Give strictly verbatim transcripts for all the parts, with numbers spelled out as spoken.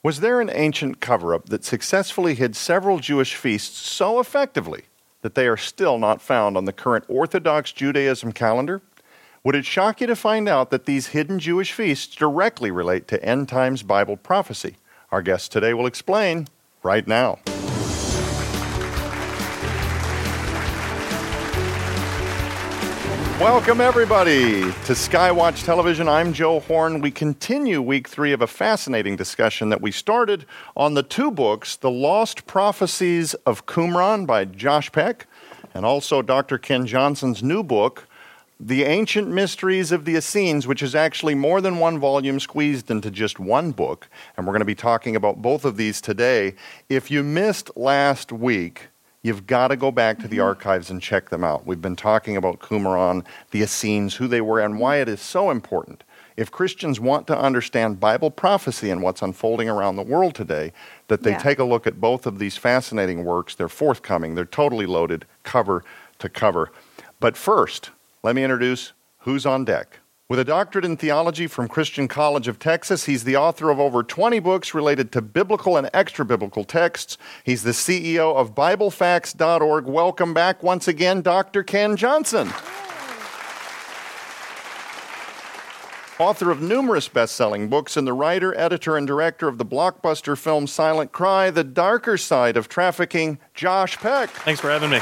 Was there an ancient cover-up that successfully hid several Jewish feasts so effectively that they are still not found on the current Orthodox Judaism calendar? Would it shock you to find out that these hidden Jewish feasts directly relate to end times Bible prophecy? Our guest today will explain right now. Welcome, everybody, to Skywatch Television. I'm Joe Horn. We continue week three of a fascinating discussion that we started on the two books, The Lost Prophecies of Qumran by Josh Peck, and also Doctor Ken Johnson's new book, The Ancient Mysteries of the Essenes, which is actually more than one volume squeezed into just one book. And we're going to be talking about both of these today. If you missed last week, you've got to go back to the archives and check them out. We've been talking about Qumran, the Essenes, who they were, and why it is so important. If Christians want to understand Bible prophecy and what's unfolding around the world today, that they yeah. take a look at both of these fascinating works. They're forthcoming. They're totally loaded, cover to cover. But first, let me introduce who's on deck. With a doctorate in theology from Christian College of Texas, he's the author of over twenty books related to biblical and extra-biblical texts. He's the C E O of Bible Facts dot org. Welcome back once again, Doctor Ken Johnson. Author of numerous best-selling books and the writer, editor, and director of the blockbuster film Silent Cry, The Darker Side of Trafficking, Josh Peck. Thanks for having me.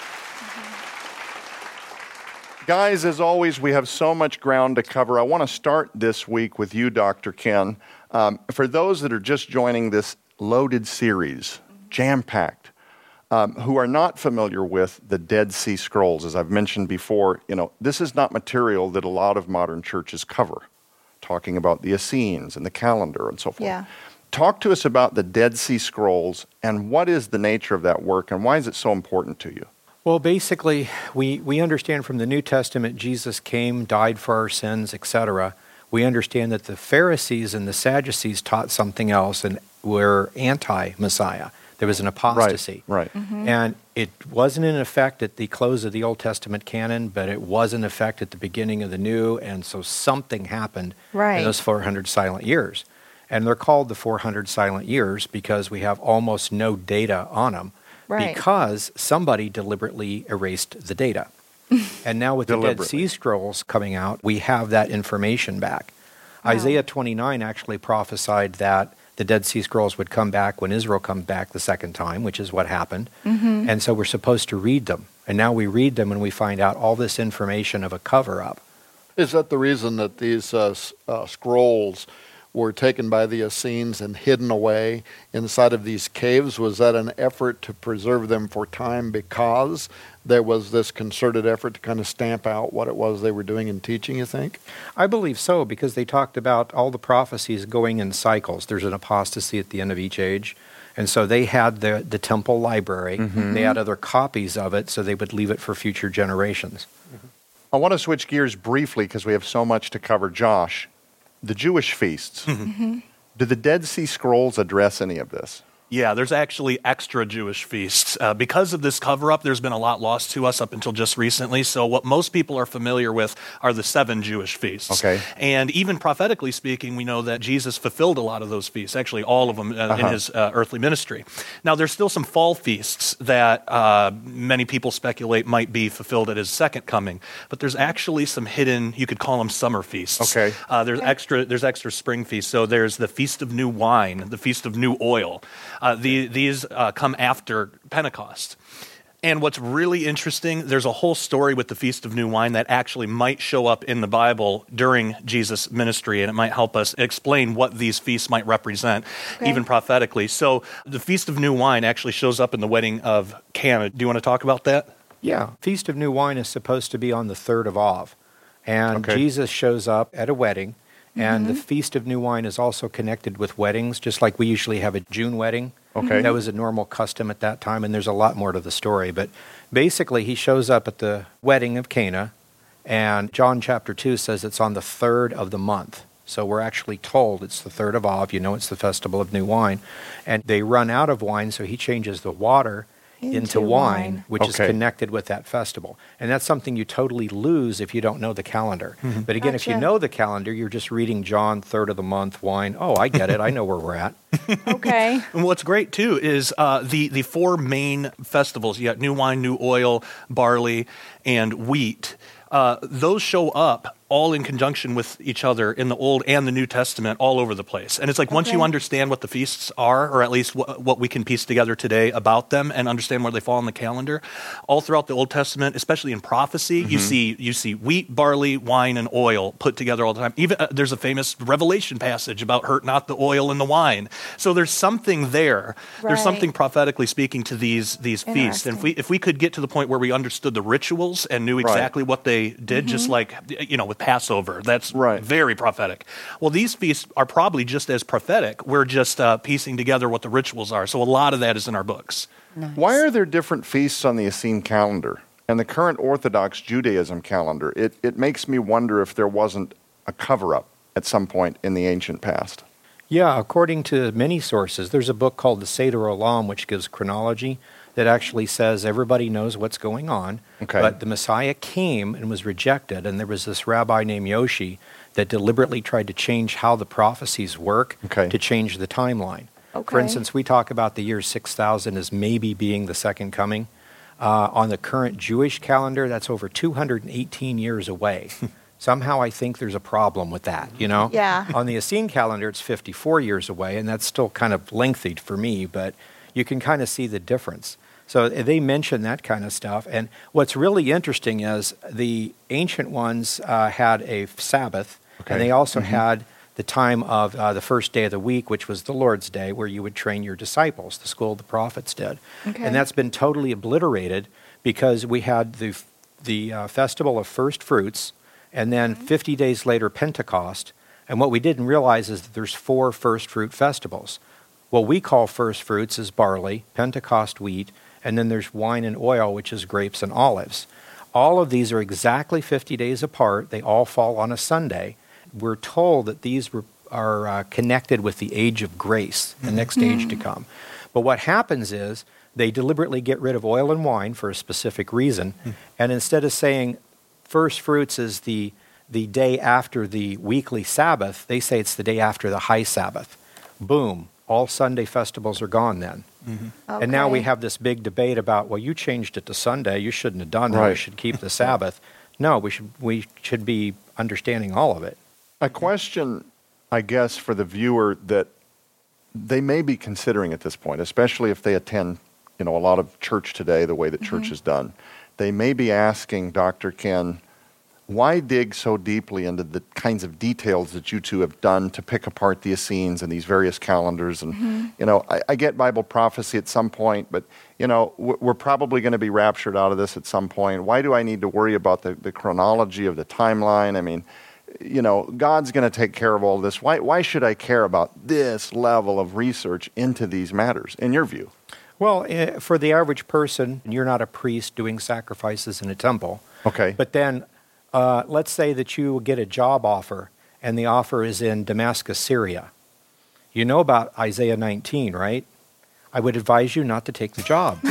Guys, as always, we have so much ground to cover. I want to start this week with you, Doctor Ken. Um, for those that are just joining this loaded series, jam-packed, um, who are not familiar with the Dead Sea Scrolls, as I've mentioned before, you know, this is not material that a lot of modern churches cover, talking about the Essenes and the calendar and so forth. Yeah. Talk to us about the Dead Sea Scrolls and what is the nature of that work and why is it so important to you? Well, basically, we, we understand from the New Testament Jesus came, died for our sins, et cetera. We understand that the Pharisees and the Sadducees taught something else and were anti-Messiah. There was an apostasy. Right, right. Mm-hmm. And it wasn't in effect at the close of the Old Testament canon, but it was in effect at the beginning of the New, and so something happened right. in those four hundred silent years. And they're called the four hundred silent years because we have almost no data on them. Right. Because somebody deliberately erased the data. And now with the Dead Sea Scrolls coming out, we have that information back. Wow. Isaiah twenty-nine actually prophesied that the Dead Sea Scrolls would come back when Israel comes back the second time, which is what happened. Mm-hmm. And so we're supposed to read them. And now we read them and we find out all this information of a cover-up. Is that the reason that these uh, uh, scrolls were taken by the Essenes and hidden away inside of these caves? Was that an effort to preserve them for time because there was this concerted effort to kind of stamp out what it was they were doing and teaching, you think? I believe so, because they talked about all the prophecies going in cycles. There's an apostasy at the end of each age. And so they had the, the temple library. Mm-hmm. They had other copies of it, so they would leave it for future generations. Mm-hmm. I want to switch gears briefly because we have so much to cover. Josh, the Jewish feasts. Mm-hmm. Do the Dead Sea Scrolls address any of this? Yeah, there's actually extra Jewish feasts. Uh, because of this cover-up, there's been a lot lost to us up until just recently. So what most people are familiar with are the seven Jewish feasts. Okay. And even prophetically speaking, we know that Jesus fulfilled a lot of those feasts, actually all of them uh, uh-huh. in his uh, earthly ministry. Now, there's still some fall feasts that uh, many people speculate might be fulfilled at his second coming. But there's actually some hidden, you could call them summer feasts. Okay. Uh, there's extra There's extra spring feasts. So there's the Feast of New Wine, the Feast of New Oil. Uh, the, these uh, come after Pentecost. And what's really interesting, there's a whole story with the Feast of New Wine that actually might show up in the Bible during Jesus' ministry, and it might help us explain what these feasts might represent, okay. even prophetically. So the Feast of New Wine actually shows up in the wedding of Cana. Do you want to talk about that? Yeah. Feast of New Wine is supposed to be on the third of Av. And okay. Jesus shows up at a wedding. And mm-hmm. the Feast of New Wine is also connected with weddings, just like we usually have a June wedding. Okay. That was a normal custom at that time, and there's a lot more to the story. But basically, he shows up at the wedding of Cana, and John chapter two says it's on the third of the month. So we're actually told it's the third of Av. You know, it's the festival of new wine. And they run out of wine, so he changes the water into, Into wine, wine. which is Okay. connected with that festival. And that's something you totally lose if you don't know the calendar. But again, if you Gotcha. know the calendar, you're just reading John, third of the month, wine. Oh, I get it. I know where we're at. Okay. And what's great too is uh, the the four main festivals. You got new wine, new oil, barley, and wheat. Uh, those show up all in conjunction with each other in the Old and the New Testament all over the place. And it's like once you Okay. understand what the feasts are, or at least wh- what we can piece together today about them and understand where they fall on the calendar, all throughout the Old Testament, especially in prophecy, you see you see wheat, barley, wine, and oil put together all the time. Even uh, there's a famous Revelation passage about hurt not the oil and the wine. So there's something there. There's Right. something prophetically speaking to these these feasts. And if we if we could get to the point where we understood the rituals and knew Right. exactly what they did, just like you know with Passover, that's Right. very prophetic. Well, these feasts are probably just as prophetic. We're just uh, piecing together what the rituals are. So a lot of that is in our books. Nice. Why are there different feasts on the Essene calendar and the current Orthodox Judaism calendar? It, it makes me wonder if there wasn't a cover-up at some point in the ancient past. Yeah, according to many sources, there's a book called the Seder Olam, which gives chronology that actually says everybody knows what's going on. Okay. But the Messiah came and was rejected, and there was this rabbi named Yoshi that deliberately tried to change how the prophecies work Okay. to change the timeline. For Okay. instance, we talk about the year six thousand as maybe being the second coming. Uh, on the current Jewish calendar, that's over two hundred eighteen years away. Somehow I think there's a problem with that, you know? Yeah. On the Essene calendar, it's fifty-four years away, and that's still kind of lengthy for me, but you can kind of see the difference. So they mention that kind of stuff. And what's really interesting is the ancient ones uh, had a Sabbath, Okay. and they also had the time of uh, the first day of the week, which was the Lord's Day, where you would train your disciples. The school of the prophets did. Okay. And that's been totally obliterated because we had the, the uh, festival of first fruits, and then fifty days later, Pentecost. And what we didn't realize is that there's four first fruit festivals. What we call first fruits is barley, Pentecost wheat, and then there's wine and oil, which is grapes and olives. All of these are exactly fifty days apart. They all fall on a Sunday. We're told that these were, are uh, connected with the age of grace, the next age to come. But what happens is they deliberately get rid of oil and wine for a specific reason, and instead of saying first fruits is the the day after the weekly Sabbath, they say it's the day after the high Sabbath. Boom. All Sunday festivals are gone then. And now we Okay. have this big debate about, well, you changed it to Sunday. You shouldn't have done that. You Right. should keep the Sabbath. No, we should we should be understanding all of it. A question, I guess, for the viewer that they may be considering at this point, especially if they attend, you know, a lot of church today, the way that church is done. They may be asking Doctor Ken, why dig so deeply into the kinds of details that you two have done to pick apart the Essenes and these various calendars? And, you know, I, I get Bible prophecy at some point, but, you know, w- we're probably going to be raptured out of this at some point. Why do I need to worry about the, the chronology of the timeline? I mean, you know, God's going to take care of all this. Why, why should I care about this level of research into these matters, in your view? Well, eh, for the average person, you're not a priest doing sacrifices in a temple. Okay. But then, uh, let's say that you get a job offer, and the offer is in Damascus, Syria. You know about Isaiah nineteen, right? I would advise you not to take the job.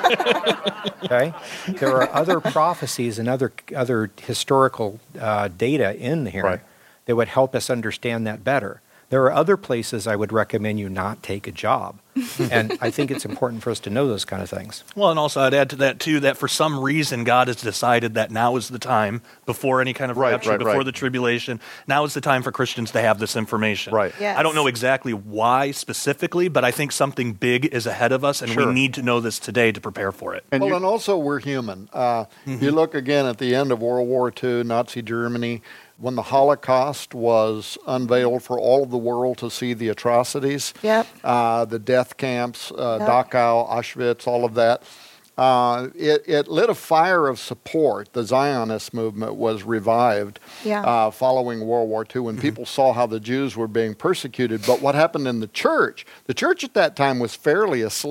Okay? There are other prophecies and other other historical uh, data in here Right. that would help us understand that better. There are other places I would recommend you not take a job. And I think it's important for us to know those kind of things. Well, and also I'd add to that, too, that for some reason God has decided that now is the time, before any kind of Right, rapture, right, before right. the tribulation, now is the time for Christians to have this information. Right. Yes. I don't know exactly why specifically, but I think something big is ahead of us, and Sure. we need to know this today to prepare for it. And well, you- and also we're human. Uh, You look again at the end of World War Two, Nazi Germany, when the Holocaust was unveiled for all of the world to see the atrocities, Yep. uh, the death camps, uh, Yep. Dachau, Auschwitz, all of that. Uh, it, it lit a fire of support. The Zionist movement was revived Yeah. uh, following World War Two when people saw how the Jews were being persecuted. But what happened in the church? The church at that time was fairly asleep.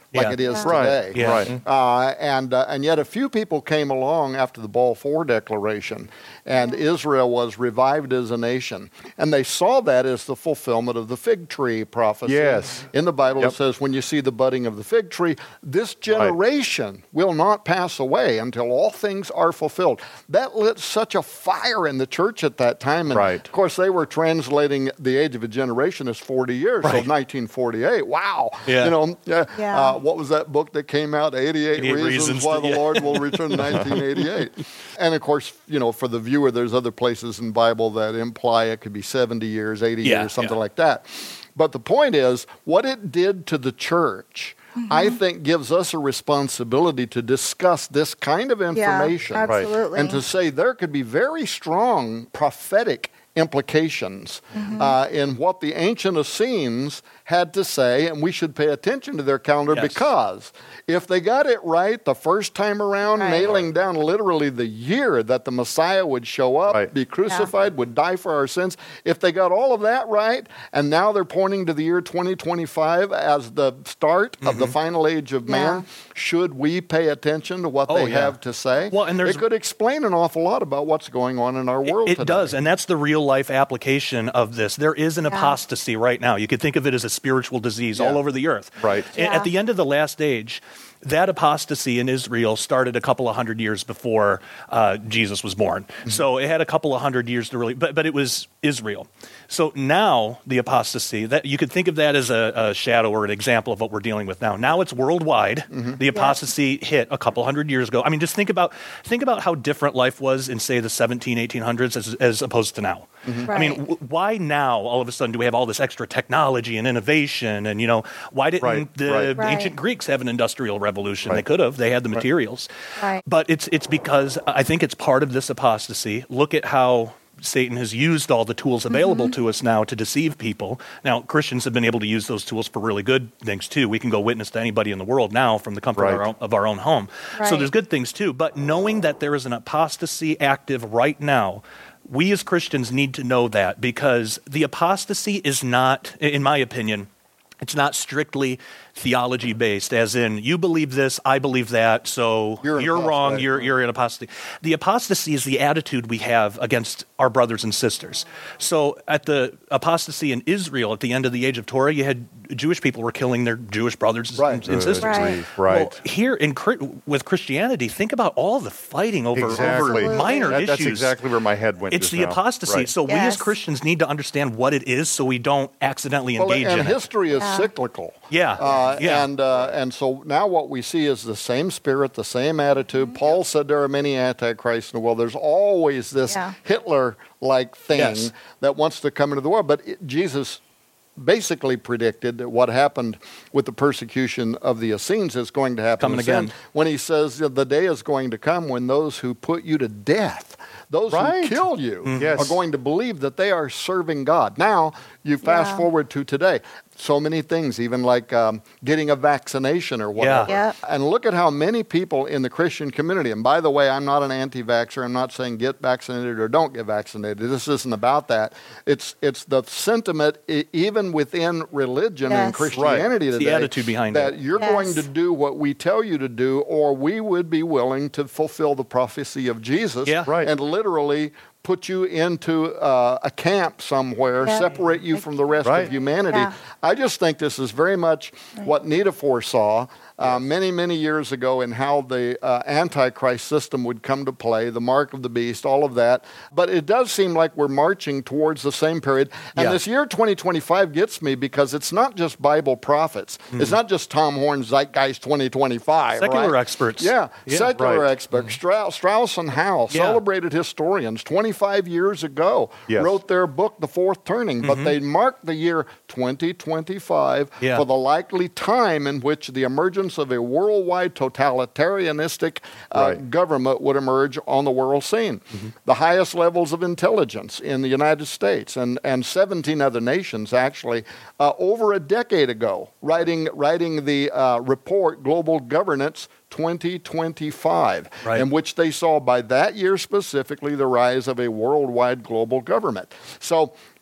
like Yeah. it is Yeah. Right, today. Yeah. right. Uh, and uh, and yet a few people came along after the Balfour Declaration, and Israel was revived as a nation, and they saw that as the fulfillment of the fig tree prophecy. Yes. In the Bible, Yep. it says, "When you see the budding of the fig tree, this generation will not pass away until all things are fulfilled." That lit such a fire in the church at that time, and Right. of course they were translating the age of a generation as forty years, so Right. nineteen forty-eight. Wow. Yeah. You know, uh, Yeah. uh, what was that book that came out? eighty-eight, eighty-eight Reasons, Reasons Why to- the yeah. Lord Will Return in nineteen eighty-eight. And of course, you know, for the viewer, there's other places in the Bible that imply it could be seventy years, eighty Yeah, years, something yeah. like that. But the point is, what it did to the church, I think, gives us a responsibility to discuss this kind of information. Yeah, absolutely. And to say there could be very strong prophetic implications uh, in what the ancient Essenes had to say, and we should pay attention to their calendar Yes. because if they got it right the first time around, Right. nailing down literally the year that the Messiah would show up, Right. be crucified, would die for our sins, if they got all of that right, and now they're pointing to the year twenty twenty-five as the start of the final age of man, should we pay attention to what Oh, they yeah. have to say? Well, and there's- it could explain an awful lot about what's going on in our world It today. does, and that's the real life application of this. There is an apostasy right now. You could think of it as a spiritual disease Yeah. all over the earth. Right. A- Yeah. At the end of the last age, that apostasy in Israel started a couple of hundred years before uh, Jesus was born. So it had a couple of hundred years to really, but but it was Israel. So now the apostasy, that you could think of that as a, a shadow or an example of what we're dealing with now. Now it's worldwide. The apostasy hit a couple hundred years ago. I mean, just think about think about how different life was in, say, the seventeen, eighteen hundreds as, as opposed to now. I mean, Right. w- why now all of a sudden do we have all this extra technology and innovation? And, you know, why didn't Right, the right. Right. ancient Greeks have an industrial revolution? They Right. could have. They had the materials. Right. But it's it's because I think it's part of this apostasy. Look at how Satan has used all the tools available Mm-hmm. to us now to deceive people. Now, Christians have been able to use those tools for really good things too. We can go witness to anybody in the world now from the comfort of, our Right. own, of our own home. So Right. there's good things too. But knowing that there is an apostasy active right now, we as Christians need to know that, because the apostasy is not, in my opinion, it's not strictly theology based, as in you believe this, I believe that, so You're you're, an wrong, apostate. you're, you're in apostasy. The apostasy is the attitude we have against our brothers and sisters. So at the apostasy in Israel, at the end of the age of Torah, you had Jewish people were killing their Jewish brothers Right. and, and sisters. Right. Right. Well, here in Chri- with Christianity, think about all the fighting over, Exactly. over minor That- issues. That's exactly where my head went. It's just the now. apostasy. Right. So we as Yes. Christians need to understand what it is so we don't accidentally Well, engage and in it. history is Yeah. cyclical. Yeah. Uh, Yeah. And uh, and so now what we see is the same spirit, the same attitude. Paul said there are many antichrists in the world. There's always this Yeah. Hitler-like thing Yes. that wants to come into the world. But it, Jesus basically predicted that what happened with the persecution of the Essenes is going to happen Coming again again. when he says that the day is going to come when those who put you to death, those Right. who kill you, Yes. are going to believe that they are serving God. Now, you fast Yeah. forward to today. So many things, even like um, getting a vaccination or whatever. Yeah. And look at how many people in the Christian community, and by the way, I'm not an anti-vaxxer. I'm not saying get vaccinated or don't get vaccinated. This isn't about that. It's it's the sentiment, e- even within religion and Yes. Christianity It's the today, attitude behind that it. you're Yes. going to do what we tell you to do, or we would be willing to fulfill the prophecy of Jesus Yeah. Right. and literally put you into uh, a camp somewhere, Yeah. separate you from the rest Right. of humanity. Yeah. I just think this is very much what Nita foresaw uh, many, many years ago in how the uh, Antichrist system would come to play, the mark of the beast, all of that. But it does seem like we're marching towards the same period. And Yeah. this year twenty twenty-five gets me because it's not just Bible prophets. It's not just Tom Horn's Zeitgeist twenty twenty-five. Secular right? experts. Yeah, Yeah. secular Right. experts. Strauss, Strauss and Howe, Yeah. celebrated historians, twenty-five years ago, Yes. wrote their book, The Fourth Turning. But they marked the year twenty twenty-five Yeah. for the likely time in which the emergence of a worldwide totalitarianistic uh, Right. government would emerge on the world scene. The highest levels of intelligence in the United States and, and seventeen other nations actually uh, over a decade ago, writing, writing the uh, report Global Governance twenty twenty-five, Right. in which they saw by that year specifically the rise of a worldwide global government. So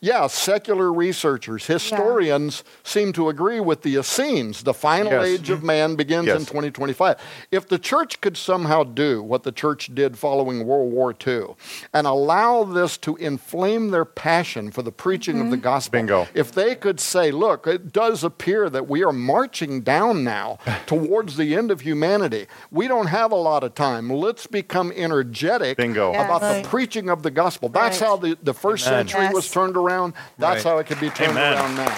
yeah, secular researchers, historians yeah. seem to agree with the Essenes. The final yes. age of man begins yes. in twenty twenty-five. If the church could somehow do what the church did following World War Two and allow this to inflame their passion for the preaching mm-hmm. of the gospel, Bingo. If they could say, look, it does appear that we are marching down now towards the end of humanity. We don't have a lot of time. Let's become energetic Bingo. Yes. about right. the preaching of the gospel. That's right. how the, the first Amen. century yes. was turned around. That's right. how it can be turned Amen. around now.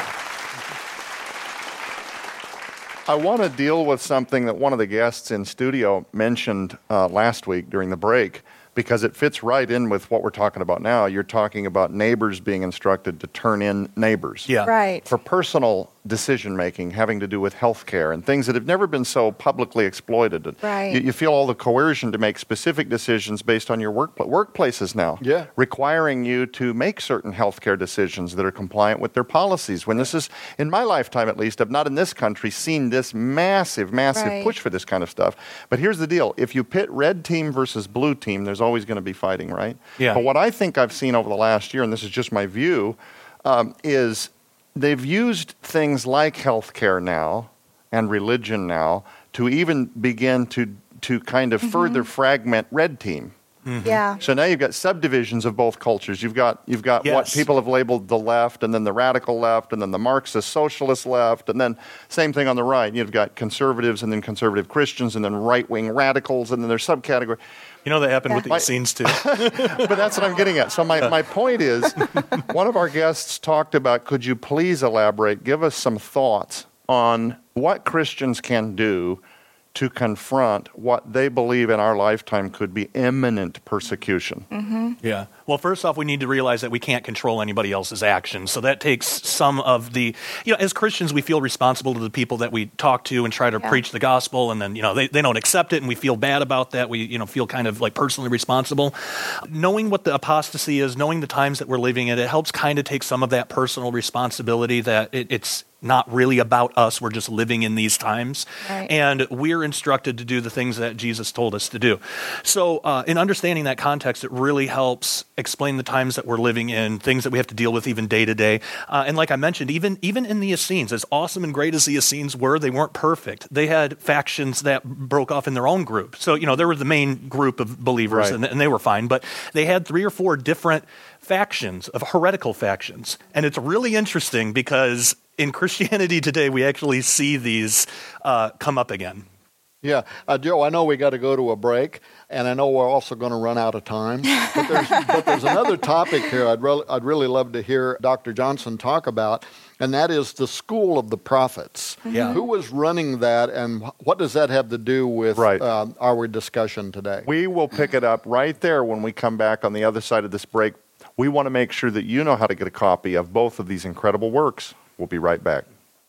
I want to deal with something that one of the guests in studio mentioned uh, last week during the break, because it fits right in with what we're talking about now. You're talking about neighbors being instructed to turn in neighbors. Yeah. Right. For personal decision-making having to do with health care and things that have never been so publicly exploited. Right. You, you feel all the coercion to make specific decisions based on your work, workplaces now. Yeah. Requiring you to make certain health care decisions that are compliant with their policies. When this is, in my lifetime at least, I've not in this country seen this massive, massive Right. push for this kind of stuff. But here's the deal. If you pit red team versus blue team, there's always going to be fighting, right? Yeah. But what I think I've seen over the last year, and this is just my view, um, is they've used things like healthcare now and religion now to even begin to to kind of mm-hmm. further fragment red team. Mm-hmm. Yeah. So now you've got subdivisions of both cultures. You've got you've got Yes. what people have labeled the left, and then the radical left, and then the Marxist socialist left, and then same thing on the right. You've got conservatives, and then conservative Christians, and then right-wing radicals, and then there's subcategory. You know that happened Yeah. with the My- Essenes too. But that's what I'm getting at. So my, my point is, one of our guests talked about, could you please elaborate, give us some thoughts on what Christians can do to confront what they believe in our lifetime could be imminent persecution. Mm-hmm. Yeah. Well, first off, we need to realize that we can't control anybody else's actions. So that takes some of the, you know, as Christians, we feel responsible to the people that we talk to and try to Yeah. preach the gospel. And then, you know, they, they don't accept it and we feel bad about that. We, you know, feel kind of like personally responsible. Knowing what the apostasy is, knowing the times that we're living in, it helps kind of take some of that personal responsibility that it, it's not really about us. We're just living in these times. Right. And we're instructed to do the things that Jesus told us to do. So uh, in understanding that context, it really helps explain the times that we're living in, things that we have to deal with even day to day. Uh, and like I mentioned, even even in the Essenes, as awesome and great as the Essenes were, they weren't perfect. They had factions that broke off in their own group. So, you know, they were the main group of believers, Right. and, and they were fine. But they had three or four different factions, of heretical factions. And it's really interesting because in Christianity today, we actually see these uh, come up again. Yeah, uh, Joe, I know we got to go to a break, and I know we're also going to run out of time. But there's, but there's another topic here I'd, re- I'd really love to hear Doctor Johnson talk about, and that is the School of the Prophets. Yeah. Who was running that, and wh- what does that have to do with Right. uh, our discussion today? We will pick it up right there when we come back on the other side of this break. We want to make sure that you know how to get a copy of both of these incredible works. We'll be right back.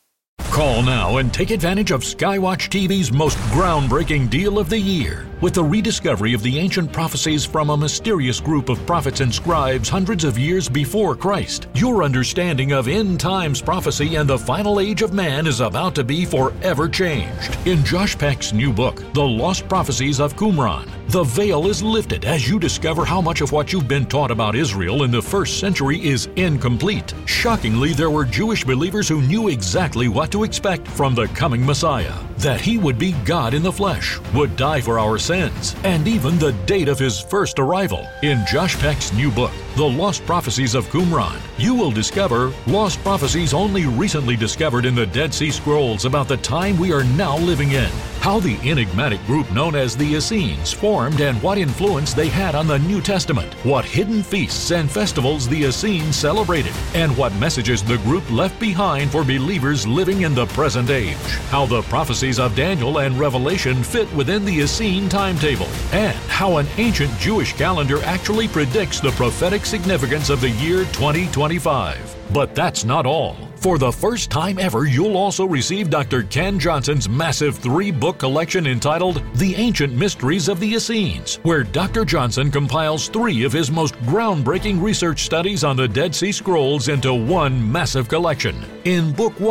Call now and take advantage of Skywatch T V's most groundbreaking deal of the year. With the rediscovery of the ancient prophecies from a mysterious group of prophets and scribes hundreds of years before Christ, your understanding of end times prophecy and the final age of man is about to be forever changed. In Josh Peck's new book, The Lost Prophecies of Qumran, the veil is lifted as you discover how much of what you've been taught about Israel in the first century is incomplete. Shockingly, there were Jewish believers who knew exactly what to expect from the coming Messiah. That he would be God in the flesh, would die for our sins, and even the date of his first arrival. In Josh Peck's new book, The Lost Prophecies of Qumran, you will discover lost prophecies only recently discovered in the Dead Sea Scrolls about the time we are now living in. How the enigmatic group known as the Essenes formed and what influence they had on the New Testament. What hidden feasts and festivals the Essenes celebrated. And what messages the group left behind for believers living in the present age. How the prophecies of Daniel and Revelation fit within the Essene timetable. And how an ancient Jewish calendar actually predicts the prophetic significance of the year twenty twenty-five. But that's not all. For the first time ever, you'll also receive Doctor Ken Johnson's massive three-book collection entitled The Ancient Mysteries of the Essenes, where Doctor Johnson compiles three of his most groundbreaking research studies on the Dead Sea Scrolls into one massive collection. In Book one,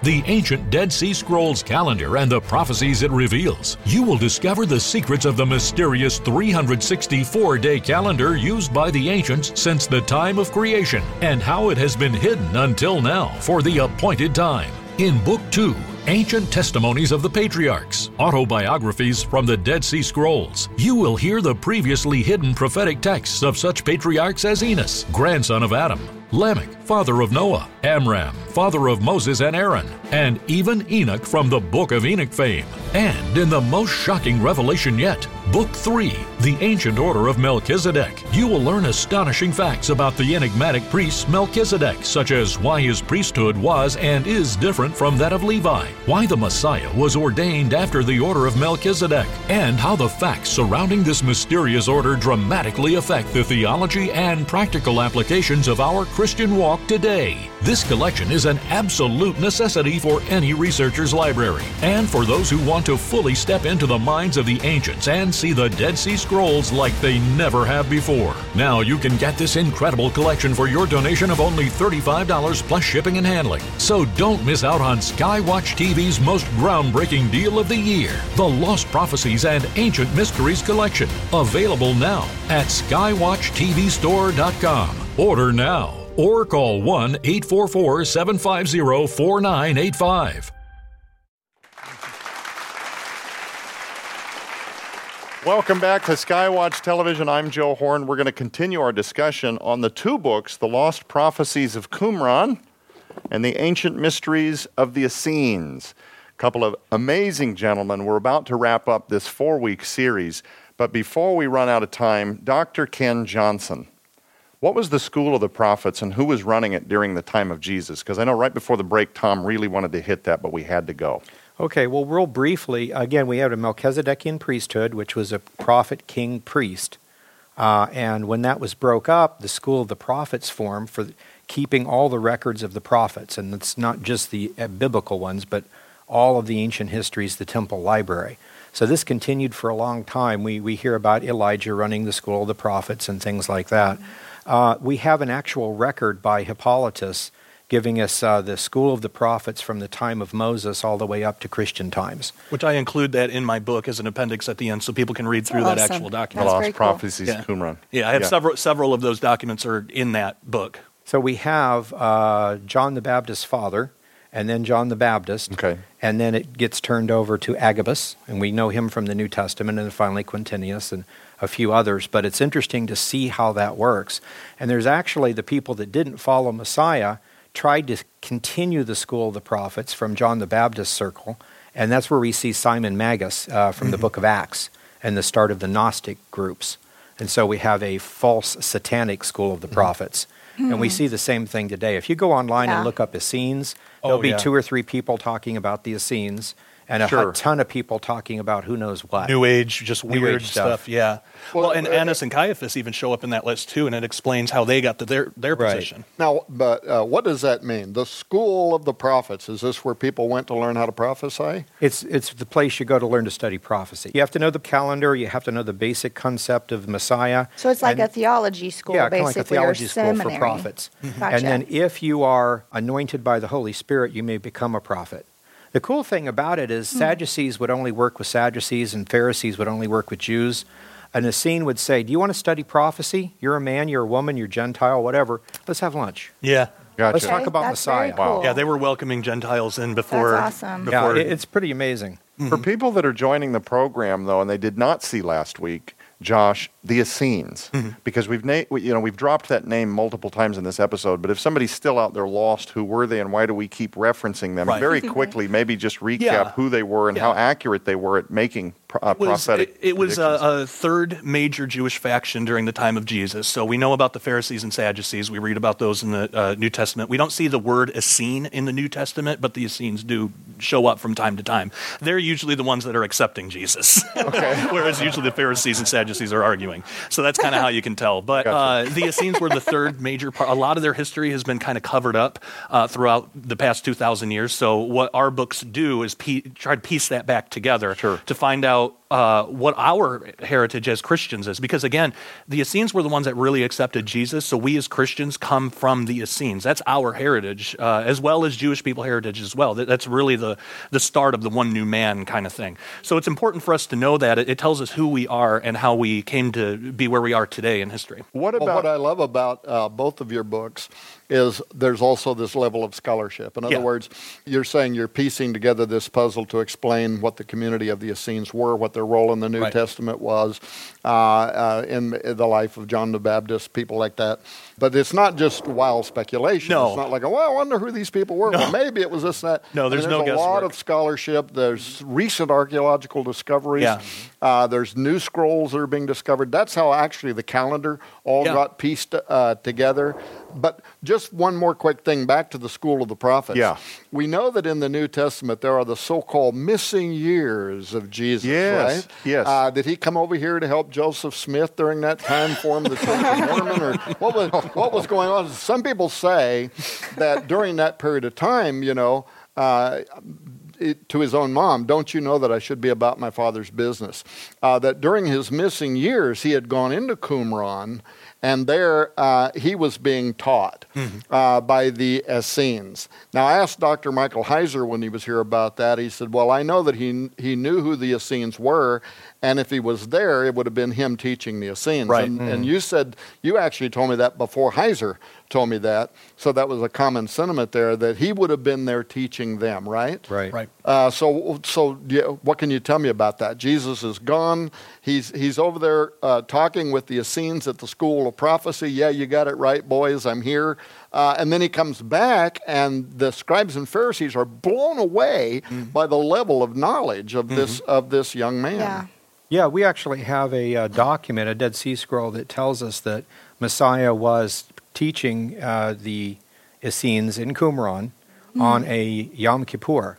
the ancient Dead Sea Scrolls calendar and the prophecies it reveals, you will discover the secrets of the mysterious three hundred sixty-four day calendar used by the ancients since the time of creation and how it has been hidden until now for the appointed time. In Book two, Ancient Testimonies of the Patriarchs, Autobiographies from the Dead Sea Scrolls, you will hear the previously hidden prophetic texts of such patriarchs as Enos, grandson of Adam, Lamech, father of Noah, Amram, father of Moses and Aaron, and even Enoch from the Book of Enoch fame. And in the most shocking revelation yet, Book three, The Ancient Order of Melchizedek, you will learn astonishing facts about the enigmatic priest Melchizedek, such as why his priesthood was and is different from that of Levi, why the Messiah was ordained after the order of Melchizedek, and how the facts surrounding this mysterious order dramatically affect the theology and practical applications of our Christian walk today. This collection is an absolute necessity for any researcher's library, and for those who want to fully step into the minds of the ancients and see the Dead Sea Scrolls like they never have before. Now you can get this incredible collection for your donation of only thirty-five dollars plus shipping and handling. So don't miss out on Skywatch T V's most groundbreaking deal of the year, the Lost Prophecies and Ancient Mysteries Collection. Available now at skywatch t v store dot com. Order now or call one eight four four, seven five zero, four nine eight five. Welcome back to Skywatch Television. I'm Joe Horn. We're going to continue our discussion on the two books, The Lost Prophecies of Qumran and The Ancient Mysteries of the Essenes. A couple of amazing gentlemen. We're about to wrap up this four-week series. But before we run out of time, Doctor Ken Johnson, what was the School of the Prophets and who was running it during the time of Jesus? Because I know right before the break, Tom really wanted to hit that, but we had to go. Okay, well, real briefly, again, we had a Melchizedekian priesthood, which was a prophet, king, priest. Uh, and when that was broke up, the School of the Prophets formed for keeping all the records of the prophets. And it's not just the uh, biblical ones, but all of the ancient histories, the temple library. So this continued for a long time. We, we hear about Elijah running the School of the Prophets and things like that. Uh, we have an actual record by Hippolytus giving us uh, the School of the Prophets from the time of Moses all the way up to Christian times. Which I include that in my book as an appendix at the end so people can read through awesome. that actual document. The That's Lost cool. Prophecies Yeah. of Qumran. Yeah, I have Yeah. several several of those documents are in that book. So we have uh, John the Baptist's father, and then John the Baptist, Okay. and then it gets turned over to Agabus, and we know him from the New Testament, and then finally Quintinius and a few others. But it's interesting to see how that works. And there's actually the people that didn't follow Messiah tried to continue the School of the Prophets from John the Baptist's circle, and that's where we see Simon Magus uh, from mm-hmm. the book of Acts and the start of the Gnostic groups. And so we have a false satanic School of the Prophets. Mm-hmm. And we see the same thing today. If you go online yeah. and look up Essenes, Oh, there'll be yeah. two or three people talking about the Essenes, and a Sure. ton of people talking about who knows what. New Age, just New weird Age stuff. stuff. Yeah. Well, Well, and uh, Annas and Caiaphas even show up in that list too, and it explains how they got to their their Right. position. Now, but uh, what does that mean? The School of the Prophets, is this where people went to learn how to prophesy? It's it's the place you go to learn to study prophecy. You have to know the calendar. You have to know the basic concept of Messiah. So it's like and, a theology school, yeah, kind of basically, like a theology or school seminary. for prophets. Gotcha. And then if you are anointed by the Holy Spirit, you may become a prophet. The cool thing about it is Sadducees would only work with Sadducees and Pharisees would only work with Jews. An Essene would say, do you want to study prophecy? You're a man, you're a woman, you're Gentile, whatever. Let's have lunch. Yeah. Gotcha. Let's talk about That's very Messiah. cool. Yeah, they were welcoming Gentiles in before. That's awesome. Yeah, before it- it's pretty amazing. For people that are joining the program, though, and they did not see last week, Josh, the Essenes, Mm-hmm. because we've na- we, you know we've dropped that name multiple times in this episode. But if somebody's still out there lost, who were they, and why do we keep referencing them? Right. Very quickly, maybe just recap Yeah. who they were and Yeah. how accurate they were at making pro- uh, It was, prophetic. it, it was predictions. a, a third major Jewish faction during the time of Jesus. So we know about the Pharisees and Sadducees. We read about those in the uh, New Testament. We don't see the word Essene in the New Testament, but the Essenes do show up from time to time. They're usually the ones that are accepting Jesus, Okay. whereas usually the Pharisees and Sadducees are arguing continuing. So that's kind of how you can tell. But uh, the Essenes were the third major part. A lot of their history has been kind of covered up uh, throughout the past two thousand years. So what our books do is pe- try to piece that back together Sure. to find out uh, what our heritage as Christians is. Because again, the Essenes were the ones that really accepted Jesus. So we as Christians come from the Essenes. That's our heritage, uh, as well as Jewish people heritage as well. That, that's really the, the start of the one new man kind of thing. So it's important for us to know that. It, it tells us who we are and how we came to be where we are today in history. What Well, about what I love about uh, both of your books is there's also this level of scholarship. In other Yeah. words, you're saying you're piecing together this puzzle to explain what the community of the Essenes were, what their role in the New Right. Testament was, uh, uh, in, in the life of John the Baptist, people like that. But it's not just wild speculation. No. It's not like, well, I wonder who these people were. Well, maybe it was this and that. No, there's I no mean, there's a lot guesswork. of scholarship. There's recent archaeological discoveries. Yeah. Uh, there's new scrolls that are being discovered. That's how actually the calendar all Yeah. got pieced uh, together. But just one more quick thing back to the School of the Prophets. Yeah. We know that in the New Testament there are the so-called missing years of Jesus, Yes, right? yes. Uh, did he come over here to help Joseph Smith during that time form the Church of Mormon? Or what was, what was going on? Some people say that during that period of time, you know, uh, it, to his own mom, don't you know that I should be about my father's business? Uh, that during his missing years, he had gone into Qumran, and there uh, he was being taught mm-hmm. uh, by the Essenes. Now, I asked Doctor Michael Heiser when he was here about that. He said, well, I know that he he knew who the Essenes were, and if he was there, it would have been him teaching the Essenes. Right. And, Mm-hmm. and you said, you actually told me that before Heiser told me that. So that was a common sentiment there, that he would have been there teaching them, right? Right. Right. Uh, so, so yeah, what can you tell me about that? Jesus is gone. He's he's over there uh, talking with the Essenes at the School of Prophecy. Yeah, you got it right, boys. I'm here. Uh, and then he comes back, and the scribes and Pharisees are blown away mm-hmm. by the level of knowledge of mm-hmm. this of this young man. Yeah. Yeah, we actually have a uh, document, a Dead Sea Scroll, that tells us that Messiah was teaching uh, the Essenes in Qumran mm. on a Yom Kippur.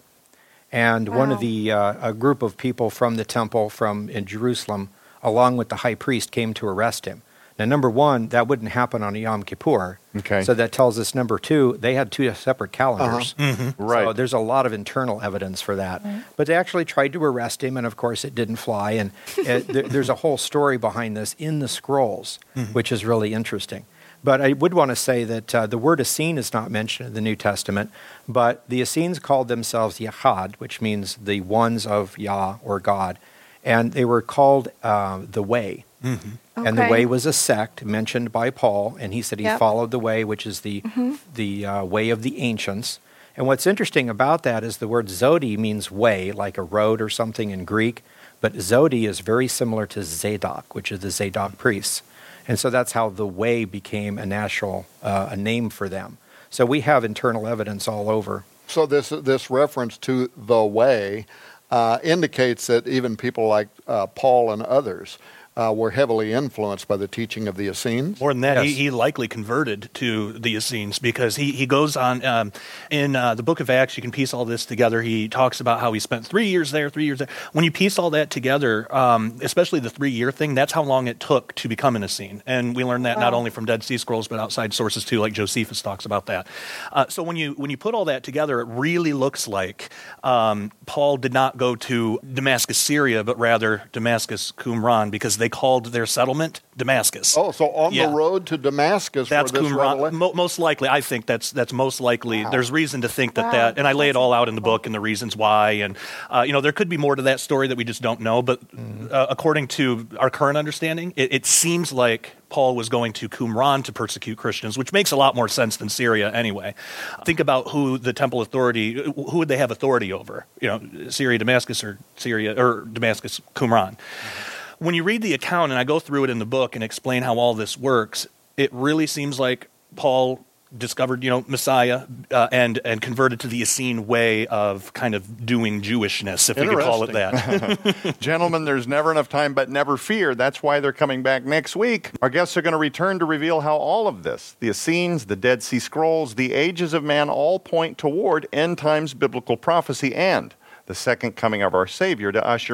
And wow. one of the, uh, a group of people from the temple from in Jerusalem, along with the high priest, came to arrest him. Now, number one, that wouldn't happen on a Yom Kippur. Okay. So that tells us, number two, they had two separate calendars. Uh-huh. Mm-hmm. Right. So there's a lot of internal evidence for that. Right. But they actually tried to arrest him, and of course it didn't fly. And it, there, there's a whole story behind this in the scrolls, mm-hmm. which is really interesting. But I would want to say that uh, the word Essene is not mentioned in the New Testament, but the Essenes called themselves Yahad, which means the ones of Yah or God. And they were called uh, the Way. Mm-hmm. Okay. And the Way was a sect mentioned by Paul, and he said he yep. followed the Way, which is the mm-hmm. the uh, way of the ancients. And what's interesting about that is the word Zodi means way, like a road or something in Greek, but Zodi is very similar to Zadok, which is the Zadok priests. And so that's how the Way became a national uh, a name for them. So we have internal evidence all over. So this this reference to the Way uh, indicates that even people like uh, Paul and others Uh, were heavily influenced by the teaching of the Essenes. More than that, yes. he, he likely converted to the Essenes because he, he goes on, um, in uh, the book of Acts, you can piece all this together. He talks about how he spent three years there, three years there. When you piece all that together, um, especially the three-year thing, that's how long it took to become an Essene. And we learned that wow. not only from Dead Sea Scrolls, but outside sources too, like Josephus talks about that. Uh, so when you when you put all that together, it really looks like um, Paul did not go to Damascus, Syria, but rather Damascus, Qumran, because they called their settlement Damascus. Oh, so on yeah. the road to Damascus. That's this Qumran. Mo- most likely, I think that's that's most likely. Wow. There's reason to think that Wow. that, and I lay it That's all out in the book and the reasons why, and uh, you know there could be more to that story that we just don't know. But mm-hmm. uh, according to our current understanding, it, it seems like Paul was going to Qumran to persecute Christians, which makes a lot more sense than Syria anyway. Think about who the temple authority, who would they have authority over? You know, Syria, Damascus, or Syria, or Damascus, Qumran. Mm-hmm. When you read the account, and I go through it in the book and explain how all this works, it really seems like Paul discovered, you know, Messiah uh, and and converted to the Essene way of kind of doing Jewishness, if we could call it that. Gentlemen, there's never enough time, but never fear. That's why they're coming back next week. Our guests are going to return to reveal how all of this, the Essenes, the Dead Sea Scrolls, the ages of man, all point toward end times biblical prophecy and the second coming of our Savior to usher in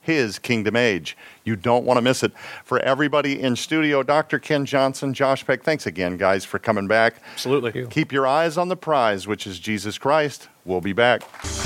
his kingdom age. You don't want to miss it. For everybody in studio, Doctor Ken Johnson, Josh Peck, thanks again, guys, for coming back. Absolutely. Keep your eyes on the prize, which is Jesus Christ. We'll be back.